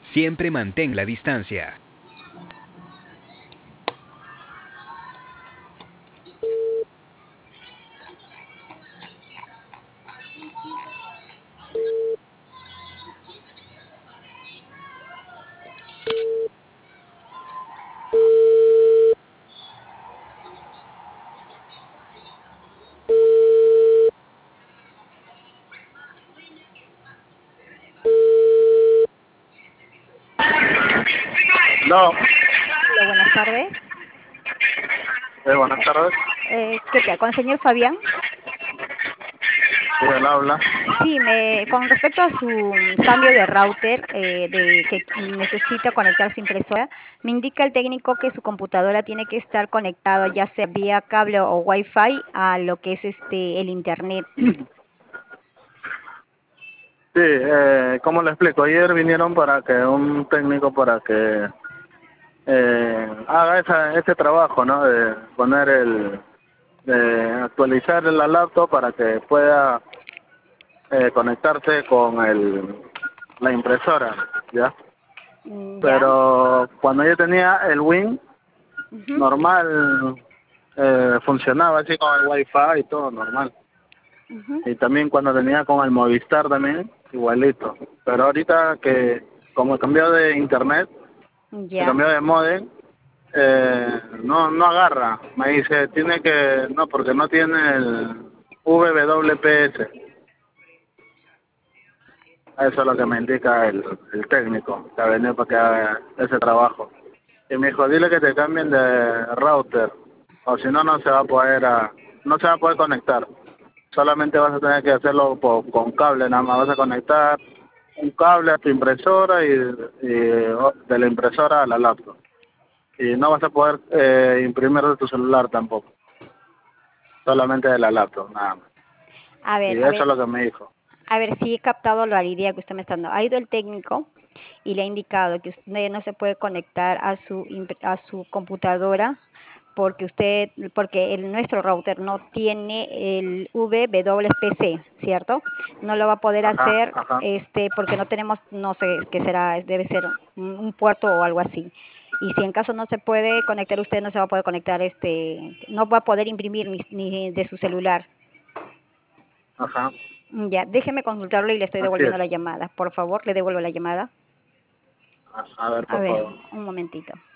Siempre mantén la distancia. No, Hola, buenas tardes. buenas tardes. ¿Qué tal? ¿Con el señor Fabián? Sí, él habla. Sí, con respecto a su cambio de router, de que necesita conectar su impresora, me indica el técnico que su computadora tiene que estar conectada ya sea vía cable o Wi-Fi a lo que es el internet. Sí, ¿cómo le explico? Ayer vinieron para que un técnico para que haga ese trabajo, ¿no? De poner de actualizar la laptop para que pueda conectarse con la impresora, ¿ya? ¿Ya? Pero cuando yo tenía el Win Ujú, normal, funcionaba así con el Wi-Fi y todo normal. ujú. Y también cuando tenía con el Movistar también, igualito. Pero ahorita que como cambió de internet, se Ya. cambió de modem, no agarra. Me dice, tiene que, no, porque no tiene el VWPS. Eso es lo que me indica el técnico que ha venido para que haga ese trabajo. Y me dijo, dile que te cambien de router, o si no, no se va a poder, no se va a poder conectar. Solamente vas a tener que hacerlo con cable, nada más vas a conectar un cable a tu impresora y de la impresora a la laptop. Y no vas a poder imprimir de tu celular tampoco, solamente de la laptop, nada más. A Y ver, a eso ver, es lo que me dijo. a ver si he captado la idea que usted me está dando. Ha ido el técnico y le ha indicado que usted no se puede conectar a a su computadora porque nuestro router no tiene el VWPC, ¿cierto? No lo va a poder Ajá, hacer ajá, porque no tenemos, no sé qué será, debe ser un puerto o algo así. Y si en caso no se puede conectar, usted no se va a poder conectar, no va a poder imprimir ni de su celular. ajá. Ya, déjeme consultarlo y le estoy Así es. devolviendo la llamada. Por favor, le devuelvo la llamada. A ver, A por ver, favor. un momentito.